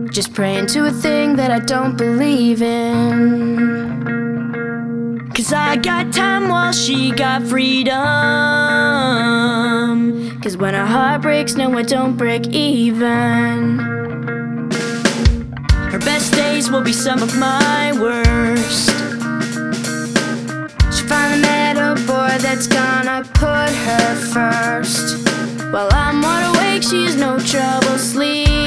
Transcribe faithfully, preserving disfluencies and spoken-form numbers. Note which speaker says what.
Speaker 1: just praying to a thing that I don't believe in. Cause I got time while she got freedom. Cause when her heart breaks, no, it don't break even. Her best days will be some of my worst. She finally met a boy that's gonna put her first. While I'm wide awake, she's no trouble sleeping.